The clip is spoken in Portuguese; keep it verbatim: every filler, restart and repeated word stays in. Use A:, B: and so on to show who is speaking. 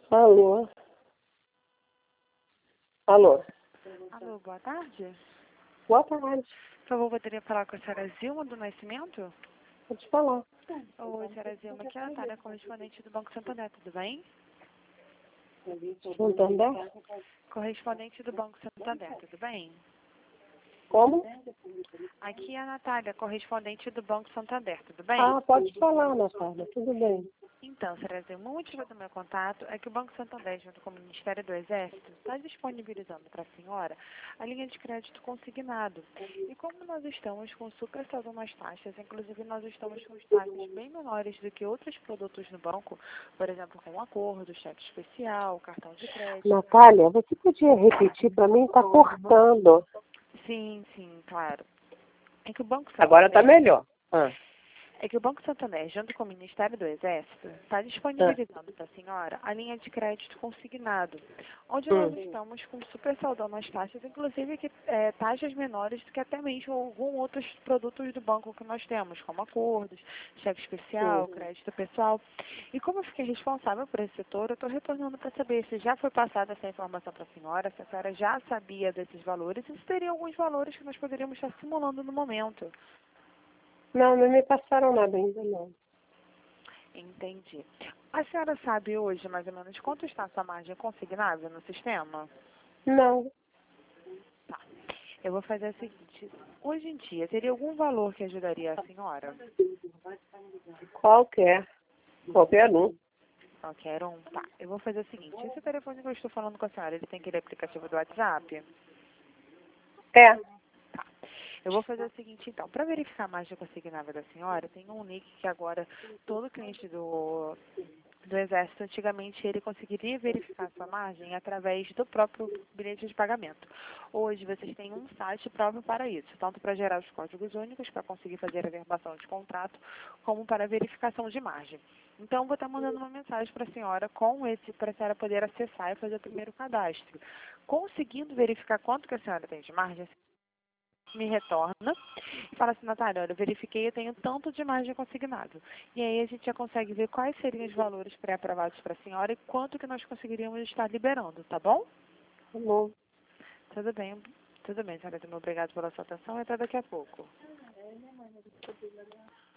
A: Alô? Alô?
B: Alô, boa tarde.
A: Boa tarde.
B: Por favor, poderia falar com a senhora Zilma do Nascimento?
A: Pode falar.
B: Oi, senhora Zilma, aqui é a Natália, correspondente do Banco Santander, tudo bem?
A: Santander?
B: Correspondente do Banco Santander, tudo bem?
A: Como?
B: Aqui é a Natália, correspondente do Banco Santander, tudo bem?
A: Ah, pode falar, Natália. Tudo bem.
B: Então, senhora Zilma, o motivo do meu contato é que o Banco Santander, junto com o Ministério do Exército, está disponibilizando para a senhora a linha de crédito consignado. E como nós estamos com super saldo nas taxas, inclusive nós estamos com taxas bem menores do que outros produtos no banco, por exemplo, com acordo, cheque especial, cartão de crédito.
A: Natália, você podia repetir para mim? Está cortando.
B: Sim, sim, claro. É que o Banco
A: Agora está
B: Santander
A: melhor. Ah.
B: É que o Banco Santander, junto com o Ministério do Exército, está
A: Ah.
B: disponibilizando para a senhora a linha de crédito consignado, onde nós
A: Hum.
B: estamos com super saldão nas taxas, inclusive que, é, taxas menores do que até mesmo alguns outros produtos do banco que nós temos, como acordos, cheque especial,
A: Hum.
B: crédito pessoal. E como eu fiquei responsável por esse setor, eu estou retornando para saber se já foi passada essa informação para a senhora, se a senhora já sabia desses valores e se teria alguns valores que nós poderíamos estar simulando no momento.
A: Não, não me passaram nada ainda, não.
B: Entendi. A senhora sabe hoje, mais ou menos, quanto está a sua margem consignável no sistema?
A: Não.
B: Tá. Eu vou fazer o seguinte. Hoje em dia, teria algum valor que ajudaria a senhora?
A: Qualquer. Qualquer um.
B: Qualquer um? Tá. Eu vou fazer o seguinte. Esse telefone que eu estou falando com a senhora, ele tem aquele aplicativo do WhatsApp?
A: É.
B: Tá. Eu vou fazer o seguinte, então. Para verificar a margem consignável da senhora, tem um nick que agora todo cliente do... do Exército, antigamente ele conseguiria verificar sua margem através do próprio bilhete de pagamento. Hoje vocês têm um site próprio para isso, tanto para gerar os códigos únicos, para conseguir fazer a verbação de contrato, como para a verificação de margem. Então, vou estar mandando uma mensagem para a senhora com esse, para a senhora poder acessar e fazer o primeiro cadastro. Conseguindo verificar quanto que a senhora tem de margem, me retorna e fala assim, Natália, olha, eu verifiquei, eu tenho tanto de margem consignado. E aí a gente já consegue ver quais seriam os valores pré-aprovados para a senhora e quanto que nós conseguiríamos estar liberando, tá bom?
A: Tá bom.
B: Tudo bem, tudo bem, senhora. Muito obrigada pela sua atenção e até daqui a pouco.